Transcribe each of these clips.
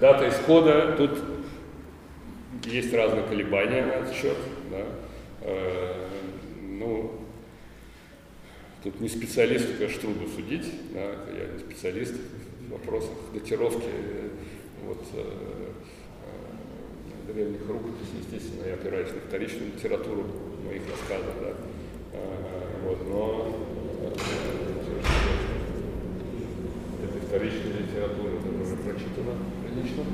Дата исхода, тут есть разные колебания на этот счет. Да. Ну, тут не специалисту, конечно, трудно судить. Да. Я не специалист в вопросах датировки древних рукописей. Естественно, я опираюсь на вторичную литературу моих рассказов. Да. Но этой вторичной литературы уже прочитано прилично.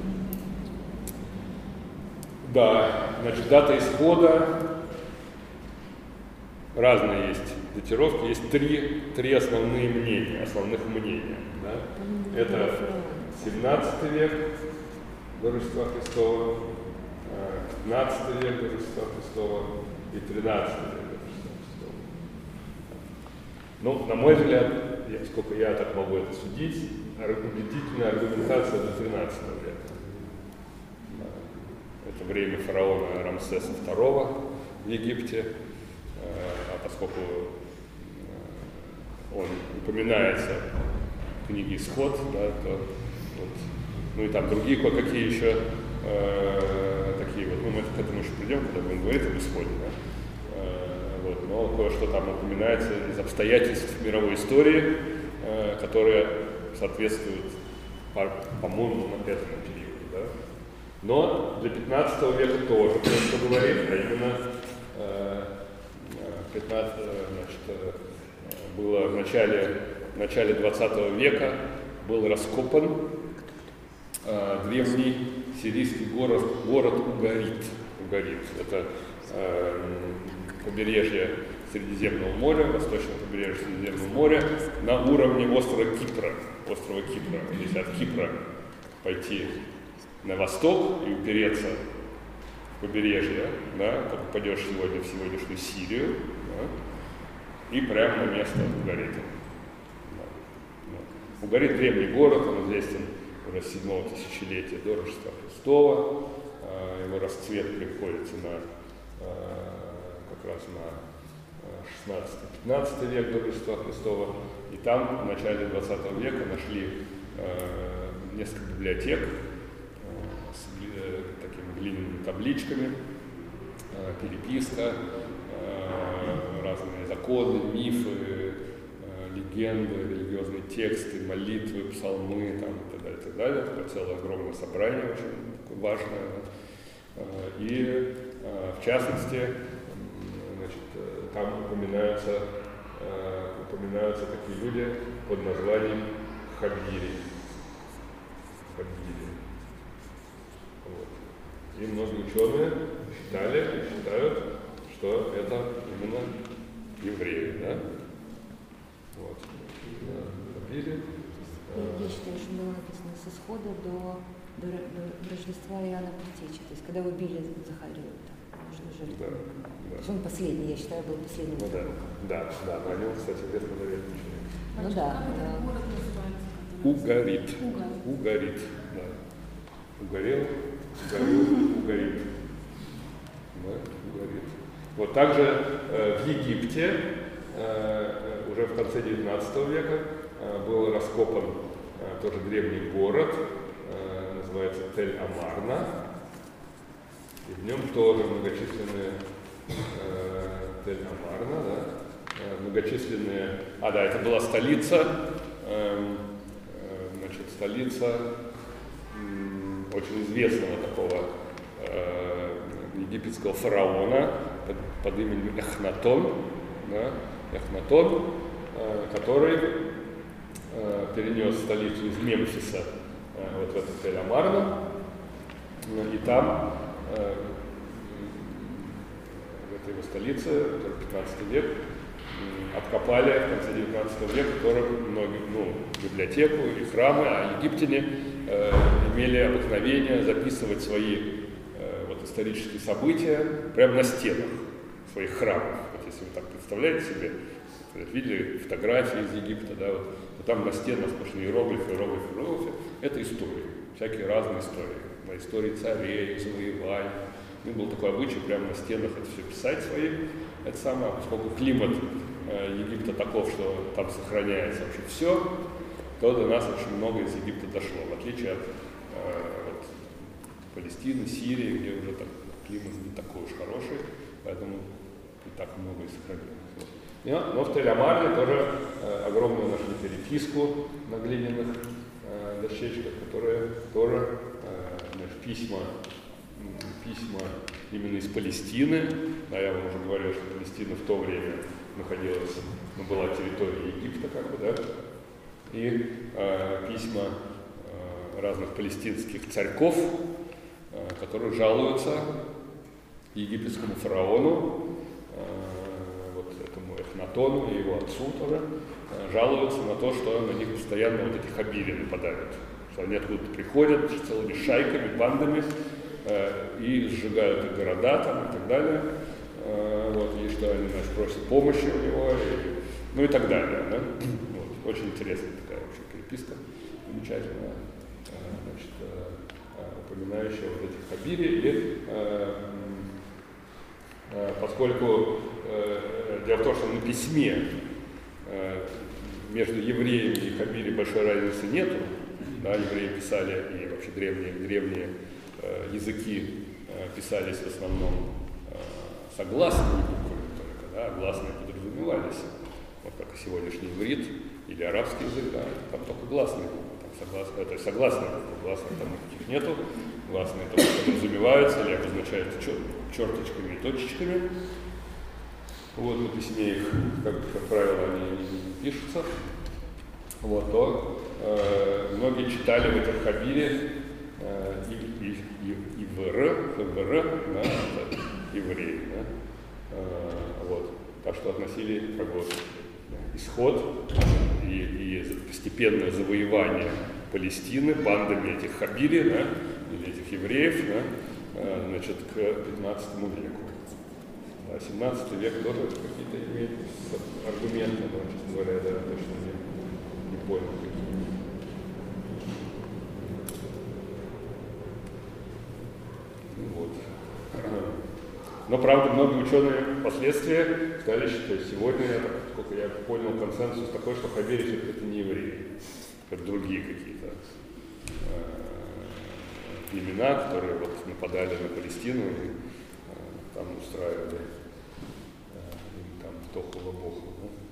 Да, значит, дата исхода, разные есть датировки, есть три основных мнения. Да? Это 17 век до Рождества Христова, 15 век до Рождества Христова и 13 век до Рождества Христова. Ну, на мой взгляд, сколько я так могу это судить, убедительная аргументация до 13 века. Это время фараона Рамсеса II в Египте, а поскольку он упоминается в книге «Исход», да, то ну и там другие кое-какие еще такие вот, ну мы к этому еще придем, когда будем говорить об исходе, да, но кое-что там упоминается из обстоятельств мировой истории, которые соответствуют, по-моему, этому периоду, да. Но для 15 века тоже кое-что говорит, а именно 15, значит, было в начале 20 века был раскопан древний сирийский город Угарит. Это побережье Средиземного моря, восточное побережье Средиземного моря, на уровне острова Кипра. Если от Кипра пойти на восток и упереться в побережье, да, то попадешь сегодня в сегодняшнюю Сирию, да, и прямо на место Угарита. Да. Угарит — древний город, он известен уже с 7 тысячелетия до Рождества Христова. Его расцвет приходится как раз на 16-15 век до Рождества Христова. И там в начале 20 века нашли несколько библиотек с такими глиняными табличками, переписка, разные законы, мифы, легенды, религиозные тексты, молитвы, псалмы там, и так далее. Такое целое огромное собрание, очень важное. И в частности, значит, там упоминаются такие люди под названием Хабири. Вот. И многие ученые считают, что это именно евреи, да? Вот. Хабири. Я считаю, что было написано с исхода до Рождества Иоанна Предтечи, то есть когда убили Захарию, можно жить. Да. Он последний, я считаю, был последним. Ну, да, но они, кстати, Ветхом Завете учили. Ну да. Как город называется? Угарит. Да. Угорел, угорит. Да, угорит. Вот также в Египте уже в конце 19 века был раскопан тоже древний город, называется Тель-Амарна. И в нем тоже многочисленные Тель-Амарна, да, многочисленные. Да, это была столица, значит, столица очень известного такого египетского фараона под именем Эхнатон, да, который перенес столицу из Мемфиса вот в эту Тель-Амарну, и там в этой его столице, 15 век, откопали в конце 19 века тоже многие, библиотеку и храмы, а египтяне имели обыкновение записывать свои исторические события прямо на стенах своих храмов. Вот если вы так представляете себе, видели фотографии из Египта, да, вот, там на стенах сплошные иероглифы, это истории, всякие разные истории. На истории царей, завоеваний. У них был такой обычай прямо на стенах это все писать свои. Это самое, поскольку климат Египта таков, что там сохраняется вообще все, то до нас очень много из Египта дошло, в отличие от Палестины, Сирии, где уже так, климат не такой уж хороший, поэтому не так много и сохранилось. Но в Тель-Амаре тоже огромную нашли переписку на глиняных дощечках, которые тоже письма именно из Палестины. Да, я вам уже говорил, что Палестина в то время находилась, была территорией Египта, как бы, да, и письма разных палестинских царьков, которые жалуются египетскому фараону, вот этому Эхнатону и его отцу тоже, жалуются на то, что на них постоянно вот эти хабири нападают, что они откуда-то приходят целыми шайками, бандами, и сжигают их города там, и так далее, вот, и что они, значит, просят помощи у него, ну и так далее. Да? Вот, очень интересная такая вообще переписка, замечательная, значит, упоминающая вот этих хабири. И поскольку дело в том, что на письме между евреями и хабири большой разницы нету, да, евреи писали, и вообще древние языки писались в основном согласными буквами только, да, гласные подразумевались, вот как и сегодняшний иврит или арабский язык, да, там только гласные буквы, это согласные буквы, гласных там никаких нету, гласные только подразумеваются или обозначаются черточками и точечками. Вот на письме их, как правило, они не пишутся. Вот, то многие читали в этом хабире ИВР, да, это евреи, да, вот, так что относили как бы исход и постепенное завоевание Палестины бандами этих хабири, да, или этих евреев, да, значит, к 15 веку. А 17 век тоже какие-то имеет аргументы, но, честно говоря, я точно не понял, какие. Вот. Но, правда, многие ученые впоследствии стали считать, сегодня, сколько я понял, консенсус такой, что хабири все-таки это не евреи, это другие какие-то племена, которые вот нападали на Палестину и там устраивали там Тоху-Лабоху. Да?